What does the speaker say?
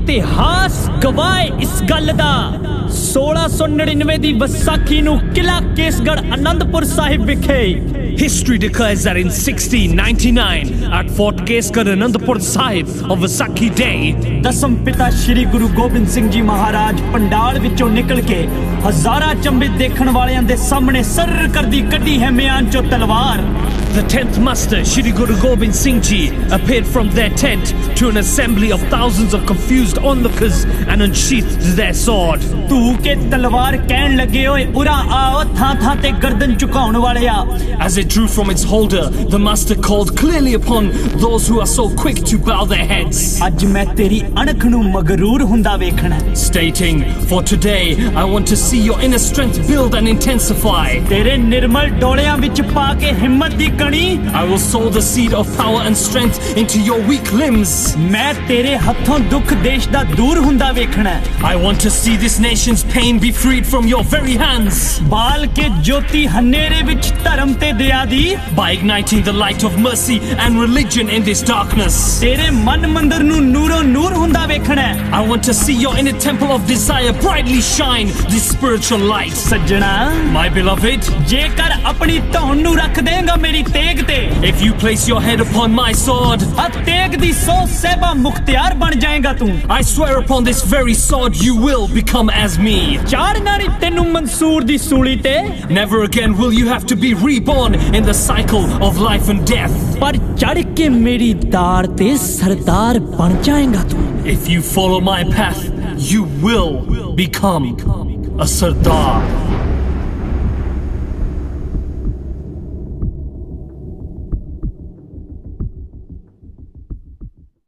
इतिहास गवाए इस गल दा 1699 दी वसाखी नूं किला केसगढ़ आनंदपुर साहिब विखे History declares that in 1699, at Fort Kesgarh Anandpur Sahib of Vaisakhi Day, दसम पिता श्री गुरु गोबिंद सिंह जी महाराज पंडाल विचों निकल के हजारा चंबे देखण वालियां दे सामने सर कर दी कड्डी है म्यान चो तलवार। the 10th Master Shri Guru Gobind Singh Ji appeared from their tent to an assembly of thousands of confused onlookers and unsheathed their sword. तू के तलवार कहन लगे ओए उरा आओ था था ते गर्दन झुकाउण Walia. As it drew from its holder, the Master called clearly upon those who are so quick to bow their heads, अज मैं तेरी अणख नूं मगरूर हुंदा वेखणा, stating, for today I want to see your inner strength build and intensify. तेरे निर्मल डोलियां विच पा के हिम्मत दी कणी I will sow the seed of power and strength into your weak limbs. मैं तेरे हत्थों दुख देश दा दूर हुंदा वेखणा। I want to see this nation's pain be freed from your very hands. बाल के ज्योति हनेरे विच धर्म ते दया दी, by igniting the light of mercy and religion in this darkness. तेरे मन मंदिर नूं नूरों नूर हुंदा वेखणा। I want to see your inner temple of desire brightly shine this spiritual light. सज्जणा, my beloved, जेकर अपनी धौन नूं रख देगा मेरी तेग ते, if you place your head upon my sword, आ तेग दी सो सहबा मुख्तियार बन जाएगा तू। I swear upon this very sword you will become as me. चार नारी तेनू मंसूर दी सूली ते, never again will you have to be reborn in the cycle of life and death. पर चढ़ के मेरी दार ते सरदार बन जाएगा तू। If you follow my path, you will become a Sardar.